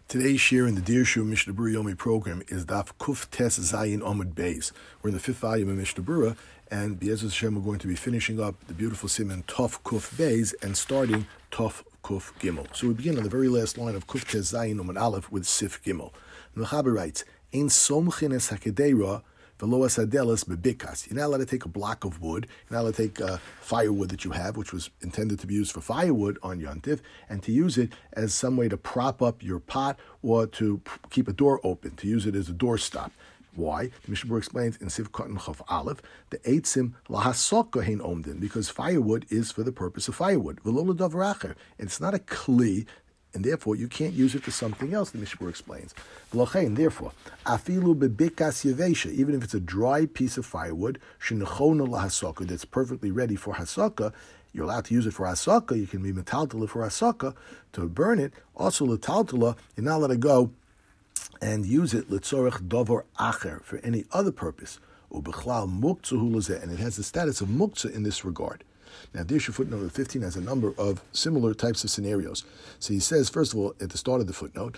Today's share in the Dear Shu Mishnah Berurah Yomi program is Daf Kuf Tes Zayin Amud Beis. We're in the fifth volume of Mishnah Berurah, and B'Ezras Hashem we're going to be finishing up the beautiful Siman Tov Kuf Beis and starting Tov Kuf Gimel. So we begin on the very last line of Kuf Tes Zayin Amud Aleph with Sif Gimel. The Mechaber writes, Ein Somchin Es Hakedeira V'lo Asadelas Bebikas. You're not allowed to take a block of wood. You're not allowed to take firewood that you have, which was intended to be used for firewood on Yontif, and to use it as some way to prop up your pot or to keep a door open, to use it as a doorstop. Why? The Mishnah Berurah explains in Siv Katan Chav Aleph, the Eitzim Lahasokah Hein Omdin, because firewood is for the purpose of firewood. V'lo l'davar acher. It's not a kli, and therefore you can't use it for something else, the Mishnah Berurah explains. V'lochein, therefore, afilu bebikas yevesha, even if it's a dry piece of firewood, shenechona lahasaka, that's perfectly ready for hasaka, you're allowed to use it for hasaka, you can be metaltala for hasaka, to burn it. Also, letaltala, you're not allowed to go and use it letzorech davar acher, for any other purpose. Ubechlal muktzah hu lezeh, and it has the status of muktzah in this regard. Now, Dear Shu footnote 15 has a number of similar types of scenarios. So he says, first of all, at the start of the footnote,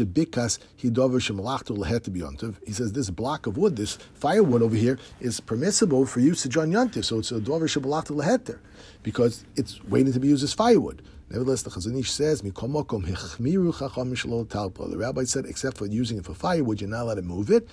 he says this block of wood, this firewood over here, is permissible for usage on Yontif. So it's a dover shemalachtu leheter, because it's waiting to be used as firewood. Nevertheless, the Chazon Ish says, the rabbi said, except for using it for firewood, you're not allowed to move it.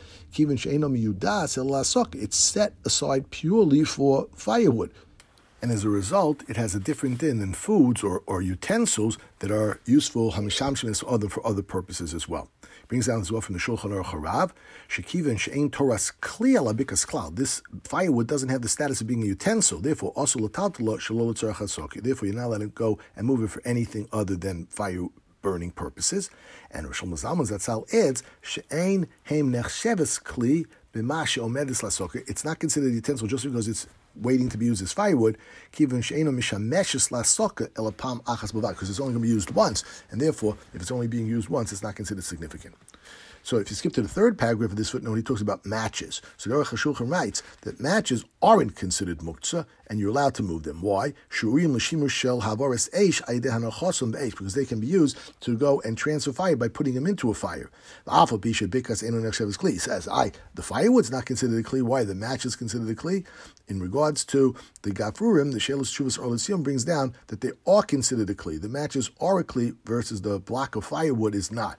It's set aside purely for firewood. And as a result, it has a different din than foods or utensils that are useful for other purposes as well. Brings down as well from the Shulchan Aruch Harav, shekiven she'ein toras kli ala bikas klal. This firewood doesn't have the status of being a utensil. Therefore, also l'taltala shelo l'tzarech hasoki. Therefore, you're not allowed to go and move it for anything other than fire burning purposes. And Rosh Zalman Zatzal adds she'ein heim nechsheves kli b'ma she'omedis lasoki. It's not considered a utensil just because it's waiting to be used as firewood, because it's only going to be used once, and therefore, if it's only being used once, it's not considered significant. So if you skip to the third paragraph of this footnote, he talks about matches. So the Aruch HaShulchan writes that matches aren't considered muktzah, and you're allowed to move them. Why? Because they can be used to go and transfer fire by putting them into a fire. He says, the firewood's not considered a kli. Why? The match is considered a kli. In regards to the Gafurim, the Shelos Tshuvas Or L'Siyum brings down that they are considered a kli. The matches are a kli versus the block of firewood is not.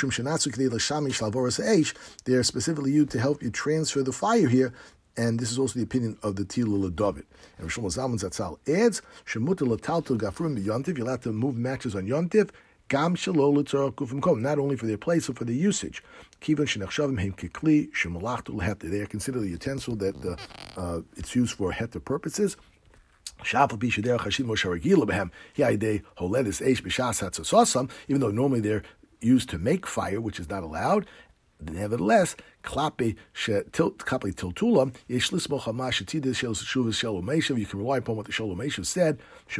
They're specifically used to help you transfer the fire here, and this is also the opinion of the Tilul David. And Rosh Zalman Zatzal adds, Shemutar l'taltal gafurim b'yontiv, you're allowed to move matches on Yontiv, gam shelo l'tzorach gufim kom, not only for their place, but for their usage. Kivan shenachshavim heim kikli, shemalachtu l'heter, they are considered a utensil that it's used for heter purposes. Even though normally they're used to make fire, which is not allowed, nevertheless, you can rely upon what the Shalom Meshav said.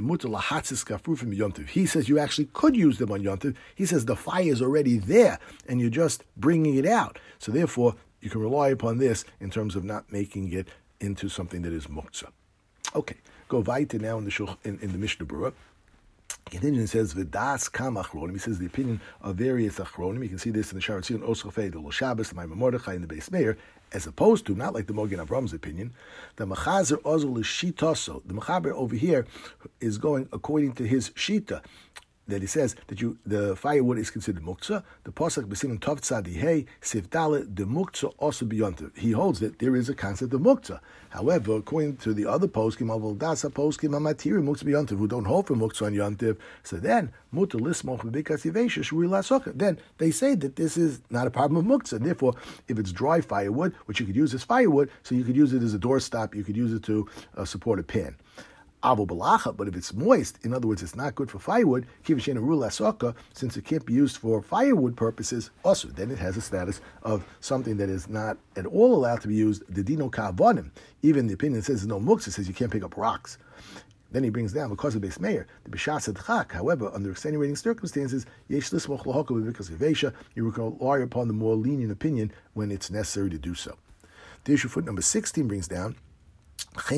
He says you actually could use them on Yontiv. He says the fire is already there, and you're just bringing it out. So therefore, you can rely upon this in terms of not making it into something that is muktzah. Okay, go weiter now in the Mishnah Berurah. Continuing says v'das kam achronim. He says the opinion of various achronim. You can see this in the Sharat Zion, Osrafei, the Shabbos, the Maimon Mordechai, and the Beis Meir, as opposed to, not like the Mogen Avram's opinion, the Mechazer Ozol is Shitaso. The Mechaber over here is going according to his Shita, that he says that the firewood is considered muktzah. The pasuk b'siman tov tzadi hey sivdale the muktzah also beyond. He holds that there is a concept of muktzah. However, according to the other poskim, avol dasa poskim amatiri muktzah beyond who don't hold for muktzah on yontiv, so then mutar lismoch b'bikas yivesha shuri lasokah. Then they say that this is not a problem of muktzah. Therefore, if it's dry firewood, which you could use as firewood, so you could use it as a doorstop, you could use it to support a pan. But if it's moist, in other words, it's not good for firewood, since it can't be used for firewood purposes, also, then it has a status of something that is not at all allowed to be used, the dino ka'avonim. Even the opinion says no muktzah, says you can't pick up rocks. Then he brings down, because of Beis Meir, the b'shas adchak. However, under extenuating circumstances, yesh lismoch l'hoka b'bikas yivesha, you rely upon the more lenient opinion when it's necessary to do so. The issue foot number 16 brings down, if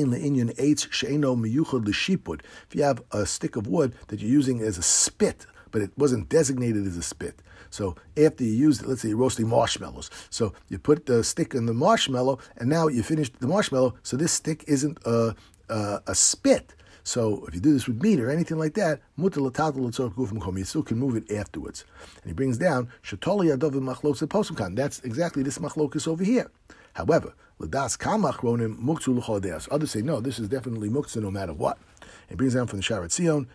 you have a stick of wood that you're using as a spit, but it wasn't designated as a spit, So after you use it, let's say you're roasting marshmallows. So you put the stick in the marshmallow, and now you finished the marshmallow, so this stick isn't a spit. So if you do this with meat or anything like that, you still can move it afterwards. And he brings down, that's exactly this machlokus over here. However, others say, no, this is definitely muktzah no matter what. He brings down from the Sharat Zion,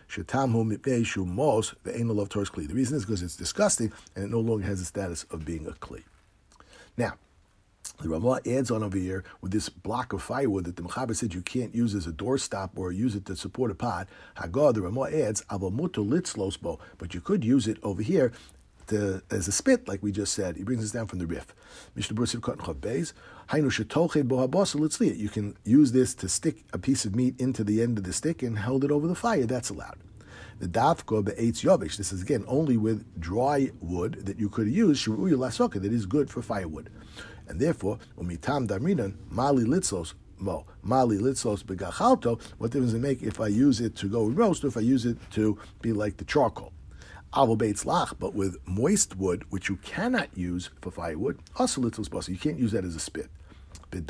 the reason is because it's disgusting and it no longer has the status of being a kli. Now, the Ramah adds on over here with this block of firewood that the Mechaber said you can't use as a doorstop or use it to support a pot. Hagar, the Ramah adds, but you could use it over here as a spit, like we just said. He brings this down from the Rif. You can use this to stick a piece of meat into the end of the stick and hold it over the fire. That's allowed. The dafka be'etz yovish. This is again only with dry wood that you could use shuruya lasoka, that is good for firewood, and therefore umitam damrinan mali litzos mo mali litzos begachalto. What difference does it make if I use it to go roast or if I use it to be like the charcoal? Avo beitz lach, but with moist wood, which you cannot use for firewood, also litzos basa. You can't use that as a spit. The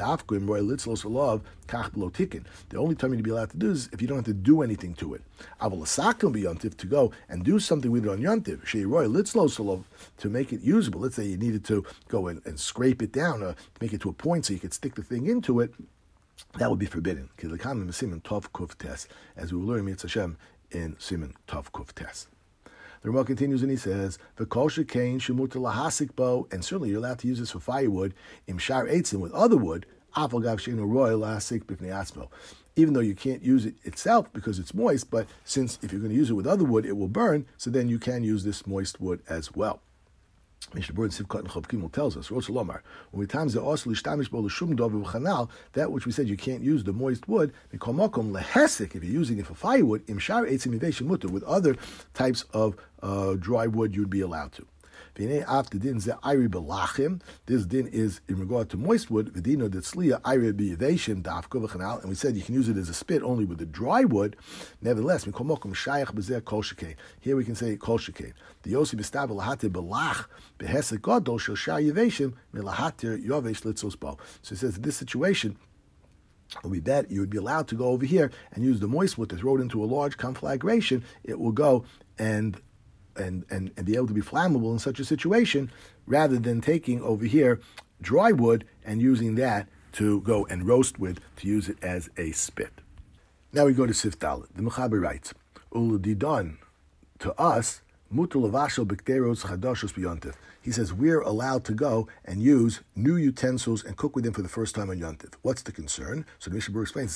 only time you'd be allowed to do is if you don't have to do anything to it. To go and do something with it on Yontiv, to make it usable. Let's say you needed to go and scrape it down or make it to a point so you could stick the thing into it. That would be forbidden. As we will learn Mitzvah Hashem in Siman Tov Kuf Tes. The Ramah continues and he says, and certainly you're allowed to use this for firewood, with other wood, even though you can't use it itself because it's moist, but since if you're going to use it with other wood, it will burn, so then you can use this moist wood as well. Mishnah Berurah Sivkot and Chav Gimel tells us, when we times that which we said you can't use the moist wood, if you're using it for firewood, with other types of dry wood you'd be allowed to. This din is in regard to moist wood, and we said you can use it as a spit only with the dry wood. Nevertheless, here we can say kol shekain. The Yossi b'stav lahatir belach behesed gadol shel shar yeveshim milahatir yovesh litzos bo. So it says in this situation, with that, you would be allowed to go over here and use the moist wood to throw it into a large conflagration. It will go and be able to be flammable in such a situation, rather than taking over here dry wood and using that to go and roast with, to use it as a spit. Now we go to Sif Dalet. The Mechaber writes, Uludidon, to us, mutul lavashel b'kteros chadashos b'yontif. He says we're allowed to go and use new utensils and cook with them for the first time on Yontif. What's the concern? So the Mishnah Berurah explains,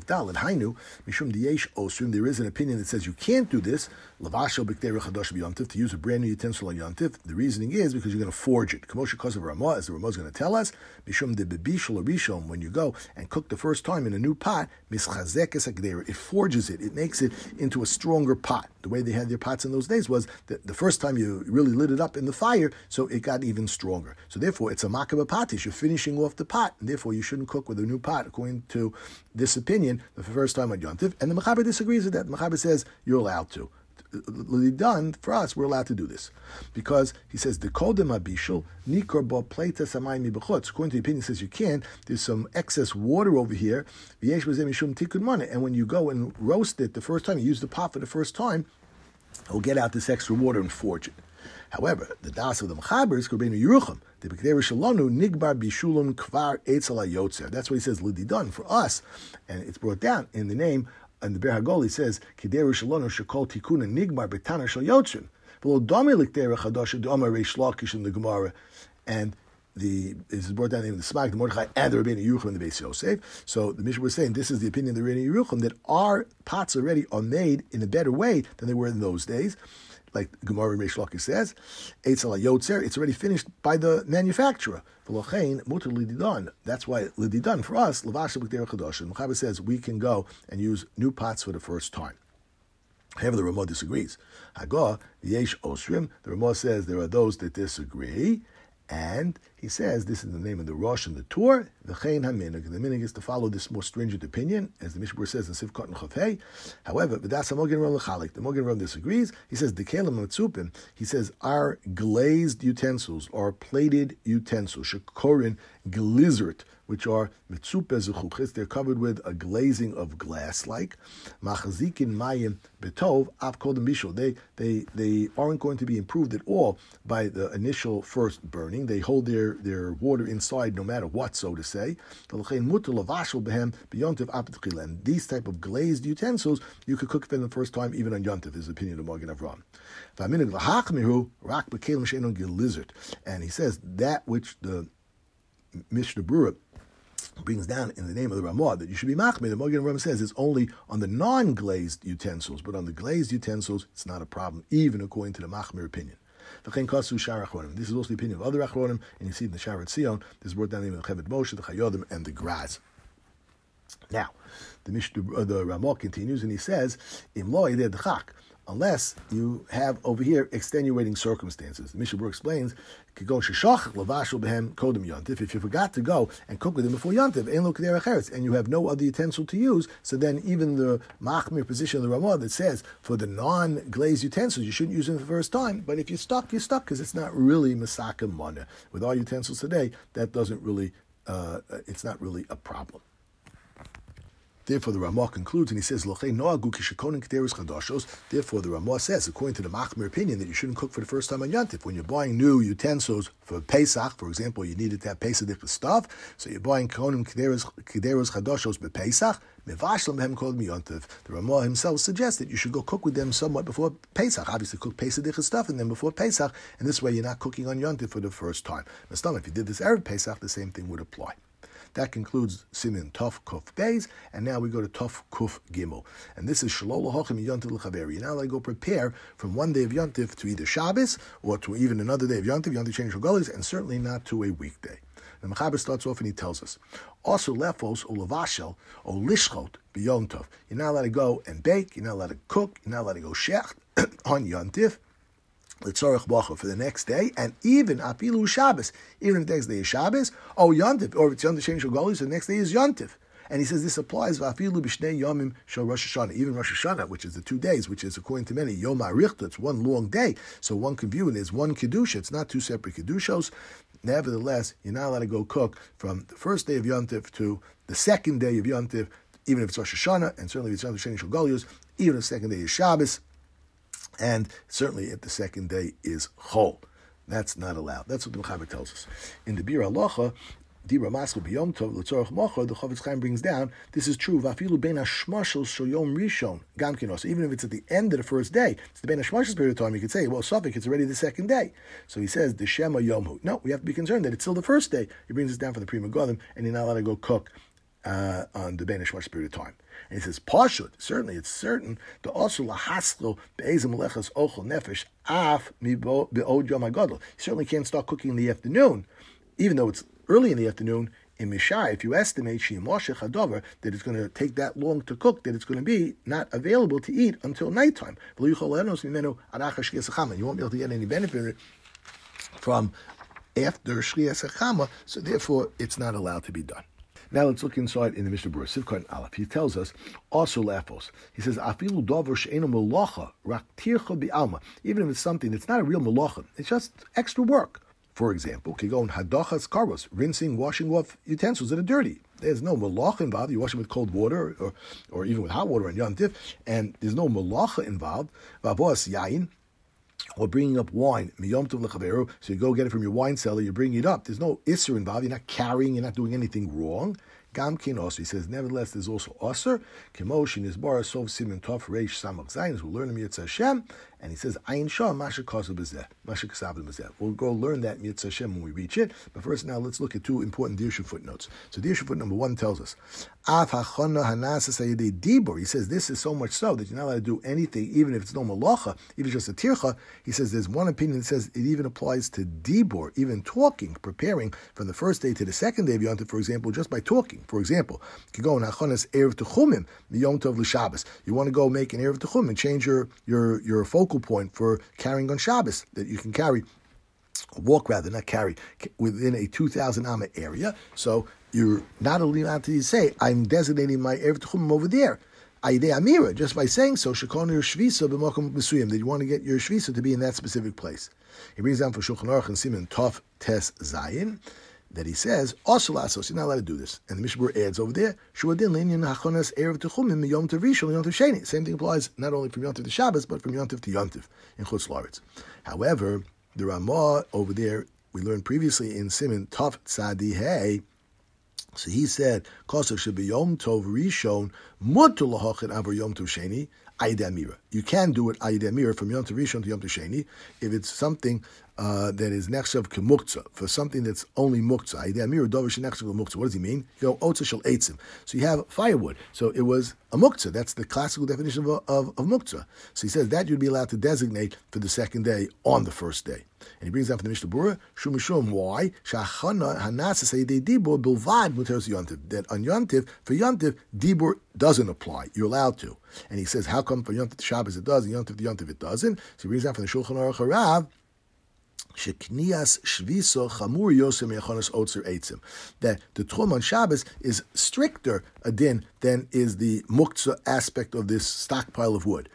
there is an opinion that says you can't do this, lavashel b'kteros chadash b'yontif, to use a brand new utensil on Yontif. The reasoning is because you're going to forge it. Kamosha because of Ramah, as the Ramah is going to tell us, mishum de bebishul rishon, when you go and cook the first time in a new pot, it forges it. It makes it into a stronger pot. The way they had their pots in those days was that the first time you really lit it up in the fire, so it got even stronger. So therefore, it's a makabah patish. You're finishing off the pot, and therefore you shouldn't cook with a new pot, according to this opinion, the first time on Yontif. And the Mechaber disagrees with that. The Mechaber says you're allowed to. Done for us, we're allowed to do this because he says the kodem abishul nikor bo pleta samayim bechutz. According to the opinion, says you can. There's some excess water over here. V'yesh b'zeh mishum tikkun mana. And when you go and roast it the first time, you use the pot for the first time, it'll get out this extra water and forge it. However, the das of the Mechaber is Korbeinu Yerucham. The B'kdei Shalonu Nigbar Bishulun Kvar Eitzel HaYotzer. That's what he says, Lididan, for us. And it's brought down in the name, and the Ber Hagol, he says, Kidei Shalonu Shekol Tikuna Nigbar Betana Shal Yotzrim. V'lo Dami L'kdei Chadash D'Amar Reish Lakish in the Gemara. And this is brought down in the Smag, the Mordechai, and the Rabbeinu Yerucham in the Beis Yosef. So the Mishnah was saying this is the opinion of the Rabbeinu Yerucham, that our pots already are made in a better way than they were in those days. Like Gemara and Reish Lakish says, Eitzel HaYotzer, it's already finished by the manufacturer. That's why Lididan for us, Lavashel B'kdei Chadash. Mechaber says we can go and use new pots for the first time. However, the Ramah disagrees. Hagah, Yesh Osrim, the Ramah says there are those that disagree, And he says this is the name of the Rosh and the Tur. The minig is to follow this more stringent opinion, as the Mishmur says in Sivkot and Chafei. However, the Mogen Ram disagrees. He says the kelim matzupim. He says are glazed utensils, or plated utensils, shekorin glizert, which are mitzupe zechuchis. They're covered with a glazing of glass, like machazikin mayim betov av kodem bishul. They aren't going to be improved at all by the initial first burning. They hold their water inside no matter what, so to say. And these type of glazed utensils, you could cook them the first time, even on Yontif, is the opinion of Mogen Avram. And he says that which the Mishnah Berurah brings down in the name of the Ramah, that you should be machmir. The Mogen Avram says it's only on the non-glazed utensils, but on the glazed utensils, it's not a problem, even according to the machmir opinion. This is also the opinion of other achronim, and you see in the Sharat Sion, this is brought down in the name of the Chavod Moshe, the Chayodim, and the Graz. Now, the Ramah continues, and he says, Im lo yedeh d'chak, unless you have over here extenuating circumstances. The Mishnah Berurah explains, if you forgot to go and cook with him before Yontif, and you have no other utensil to use, so then even the machmir position of the Ramah that says for the non-glazed utensils you shouldn't use them the first time, but if you're stuck, because it's not really masaka mana. With our utensils today, that doesn't really, it's not really a problem. Therefore, the Ramah concludes and he says, therefore, the Ramah says, according to the Machmir opinion, that you shouldn't cook for the first time on Yontif. When you're buying new utensils for Pesach, for example, you needed to have Pesach stuff, so you're buying Konim Kederos Chadoshos bePesach, Mevashlam Behem Kol Yontif. The Ramah himself suggests that you should go cook with them somewhat before Pesach. Obviously, cook Pesach stuff and then before Pesach, and this way you're not cooking on Yontif for the first time. If you did this Erev Pesach, the same thing would apply. That concludes Simin Tov Kuf Beis, and now we go to Tov Kuf Gimel. And this is Shalol Hochem Yontif L'Chaveri. Now I go prepare from one day of Yontif to either Shabbos or to even another day of Yontif Sheni Shogalos, and certainly not to a weekday. The Mechaber starts off and he tells us, also lefos or lavashel or lishchot b'Yom Tov. You're not allowed to go and bake, you're not allowed to cook, you're not allowed to go shecht on Yontif. L'tzorech bacha for the next day, and even apilu Shabbos, even if the next day is Shabbos, Yontif, or if it's Yontif Sheni Shogalos, the next day is Yontif. And he says this applies v'afilu b'shnei yomim shel Rosh Hashanah, even Rosh Hashanah, which is the 2 days, which is according to many Yom HaRichta, it's one long day, so one can view it as one kedusha. It's not two separate kedushos. Nevertheless, you're not allowed to go cook from the first day of Yontif to the second day of Yontif, even if it's Rosh Hashanah, and certainly if it's Yontif Sheni Shogalos, even if the second day is Shabbos. And certainly if the second day is Chol. That's not allowed. That's what the Mechaber tells us. In the Bir Halacha, Dibra Maskal B'Yom Tov L'Tzorech Mocha, the Chofetz Chaim brings down, this is true, V'afilu Ben HaShmashel Shel Yom Rishon, Gam Kinos. Even if it's at the end of the first day, it's the Ben HaShmashel period of time, you could say, well, Suffolk, it's already the second day. So he says, the Shema Yomhu. No, we have to be concerned that it's still the first day. He brings this down from the Pri Megadim, and you're not allowed to go cook on the Ben HaShmashel period of time. And he says, Pashut, certainly, it's certain, the also lahaskil be'ezim melechas ochel nefesh af mi be'od yom hagadol. You certainly can't start cooking in the afternoon, even though it's early in the afternoon. In Mishai, if you estimate she'imoshech hadover, that it's going to take that long to cook, that it's going to be not available to eat until nighttime. You won't be able to get any benefit from after Shrias HaChama, so therefore it's not allowed to be done. Now let's look inside in the Mishnah Berurah, Sivkot Aleph. He tells us, also lafos. He says, afilu dover she'enu melacha rak tircha bi'alma. Even if it's something that's not a real melacha, it's just extra work. For example, kigon hadachas karvos, rinsing, washing off utensils that are dirty. There's no malacha involved. You wash them with cold water or even with hot water on Yom Tif, and there's no malacha involved. Vavos yain, or bringing up wine, miyom tov lechaveru, so you go get it from your wine cellar, you bring it up. There's no isser involved. You're not carrying, you're not doing anything wrong. Gam kin also, he says, nevertheless, there's also osir. Kemoshin is bar sov simin tov reish samach zayin, as we'll learn in Mitzvah Hashem. And he says, Ayin Shah, Masha Kasav B'zeh, Masha Kasav B'zeh. We'll go learn that Mitzvah Hashem when we reach it. But first now, let's look at two important Dirshu footnotes. So Dirshu footnote number 1 tells us, Av hachana hanasa sayedei dibor. He says, this is so much so that you're not allowed to do anything, even if it's no malacha, even just a tircha. He says, there's one opinion that says it even applies to dibor, even talking, preparing from the first day to the second day of Yom Tov, for example, just by talking. For example, you go in hachanas erev techumim, Yom Tov l'Shabbos. You want to go make an erev techumim and change your focal point for carrying on Shabbos, that you can carry walk rather, not carry, within a 2,000 amma area. So you're not allowed to say, I'm designating my Erev Tchumim over there. Aidei Amira, just by saying so, Shekon your Shvisa b'makom mesuyim, that you want to get your Shvisa to be in that specific place. He brings down for Shulchan Aruch and Siman Tov Tes Zayin that he says, also you're not allowed to do this. And the Mishnah adds over there, Shuadin Linyan Hachonas Erev Tchumim Yom Tov Rishon Yom Tov Sheni. Same thing applies not only from Yom Tov to Shabbos, but from Yom Tov to Yom Tov in Chutz La'aretz. However, the Ramah over there, we learned previously in Siman Tov Tzadi Hey, so he said, "Kosav should be Yom Tov Rishon mutar lahachet avar Yom Tov Sheni Aidei Amira." You can do it Aidei Amira from Yom Tov Rishon to Yom Tov Sheni if it's something that is nechshav k'muktzah, for something that's only muktzah. Aidei Amira dover shenechshav k'muktzah. What does he mean? You go otza shel eitzim. So you have firewood. So it was a muktzah. That's the classical definition of muktzah. So he says that you'd be allowed to designate for the second day on the first day. And he brings down from the Mishnah Berurah, Shumishum, why? Shachana hanasas aidei dibur bilvad muteros yontiv. That on yontiv, for yontiv, dibur doesn't apply. You're allowed to. And he says, how come for yontiv to Shabbos it does, and yontiv to yontiv it doesn't? So he brings down from the Shulchan Aruch Harav, Sheknias Shviso Chamur Yosem Yechonos Otzer Eitzim. That the Tchum on Shabbos is stricter a din than is the muktzah aspect of this stockpile of wood.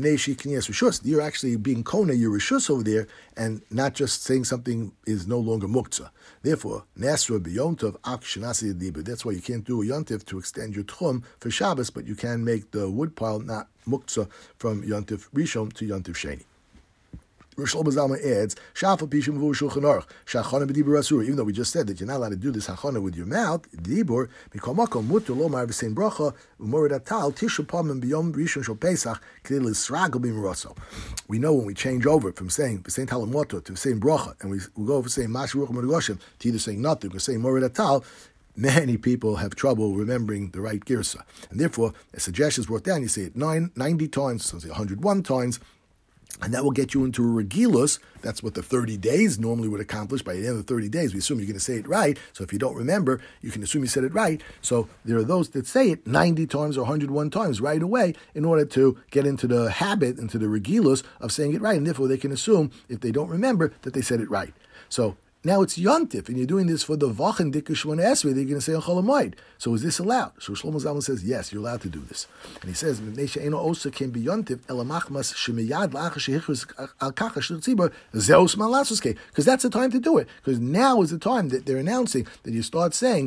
You're actually being kona your rishus over there, and not just saying something is no longer muktzah. Therefore, nasra b'yontov ak shenasi yedibur. That's why you can't do a yontiv to extend your tchum for Shabbos, but you can make the wood pile not muktzah from yontiv rishon to yontiv sheni. Rosh Zalman adds, Shafal Pishim Vu Shulchan Aruch, Shachana B'Dibur Asur. Even though we just said that you're not allowed to do this Hachana with your mouth, Dibur, Mikol Makom Mutter Lomar V'Sein Bracha, U'Mored Atal, Tishu Pamim B'Yom Rishon Shel Pesach, K'dei L'Sragel B'Miraso. We know when we change over from saying V'Sein Talam Motor to V'Sein Bracha, and we go over saying Mash Ruch Merugoshem to either saying nothing or saying Mored Atal, many people have trouble remembering the right girsa. And therefore, a suggestion is brought down, you say it 90 times, some say 101 times, and that will get you into a regilus. That's what the 30 days normally would accomplish. By the end of the 30 days, we assume you're going to say it right. So if you don't remember, you can assume you said it right. So there are those that say it 90 times or 101 times right away in order to get into the habit, into the regilus of saying it right. And therefore, they can assume, if they don't remember, that they said it right. So now it's Yontif, and you're doing this for the Vachen Dikkur Shmona Esrei, they're going to say on Chol Hamoed. So is this allowed? So Shlomo Zalman says, yes, you're allowed to do this. And he says, Mipnei she'eino osa can be Yontif, ela machmas shemiyad la'achar shehichus al kacha shel tzibur, zeus man lasos kei. Because that's the time to do it. Because now is the time that they're announcing that you start saying,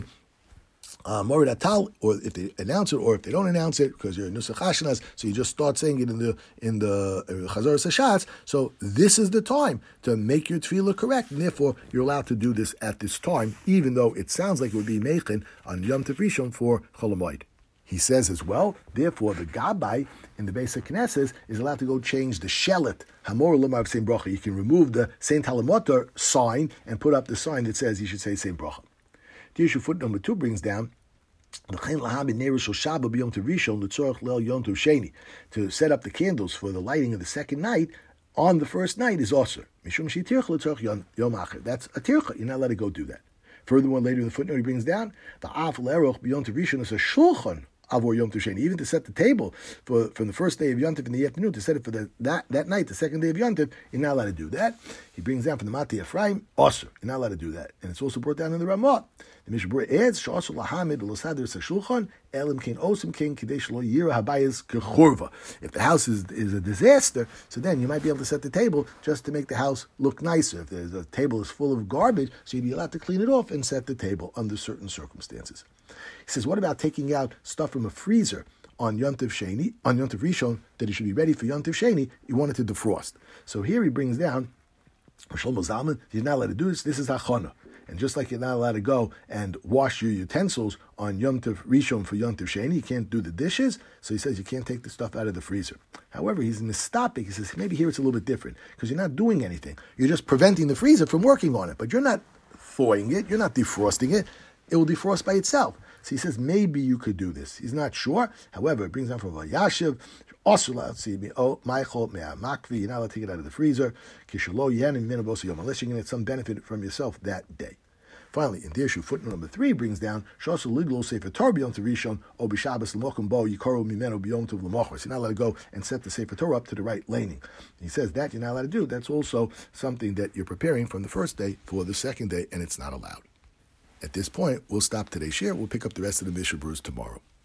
Morid Atal, or if they announce it, or if they don't announce it, because you're Nusach Hashanaz, so you just start saying it in the Chazar Sashatz. So this is the time to make your tefillah correct, and therefore you're allowed to do this at this time, even though it sounds like it would be Meichin on Yom Tov Rishon for Chol Hamoed. He says as well, therefore the Gabbai in the Beis HaKnesses is allowed to go change the shelet, Hamor Lomar V'Sein Bracha. You can remove the Saint Halamotar sign and put up the sign that says you should say Saint Bracha. The issue foot number 2 brings down to set up the candles for the lighting of the second night on the first night is also. That's a tircha. You're not allowed to go do that. Furthermore, later in the footnote he brings down the af leroch b'yom tov rishon is a shulchan avor yom tov sheni. Even to set the table from the first day of Yom Tov in the afternoon, to set it for that night, the second day of Yom Tov, you're not allowed to do that. He brings down from the Mati Ephraim, also, you're not allowed to do that. And it's also brought down in the Ramah. The Mishnah Berurah adds, Sh'asu lahamid l'sader sashulchan, elim kin osim kin kadesh lo yira habayis kechurva. If the house is a disaster, so then you might be able to set the table just to make the house look nicer. If the table is full of garbage, so you'd be allowed to clean it off and set the table under certain circumstances. He says, what about taking out stuff from a freezer on Yom Tov Sheni, on Yom Tov Rishon, that it should be ready for Yom Tov Sheni? You want it to defrost. So here he brings down, Shlomo Zalman, you're not allowed to do this. This is Hachana. And just like you're not allowed to go and wash your utensils on Yom Tov Rishon for Yom Tov Sheni, you can't do the dishes, so he says you can't take the stuff out of the freezer. However, he's mistopic. He says maybe here it's a little bit different, because you're not doing anything. You're just preventing the freezer from working on it, but you're not thawing it, you're not defrosting it. It will defrost by itself. So he says maybe you could do this. He's not sure. However, it brings down from Vayashiv, you're not allowed to take it out of the freezer, unless you're going to get some benefit from yourself that day. Finally, in Dirshu, footnote number 3 brings down Shasu Liglo Sefer Torah B'Yom Tov Rishon O B'Shabbos L'Mokum Bo Yikaru Mimenu B'Yom Tov L'Mochos. You're not allowed to go and set the Sefer Torah up to the right laning. He says that you're not allowed to do. That's also something that you're preparing from the first day for the second day, and it's not allowed. At this point, we'll stop today's share. We'll pick up the rest of the Mishnah Berurah tomorrow.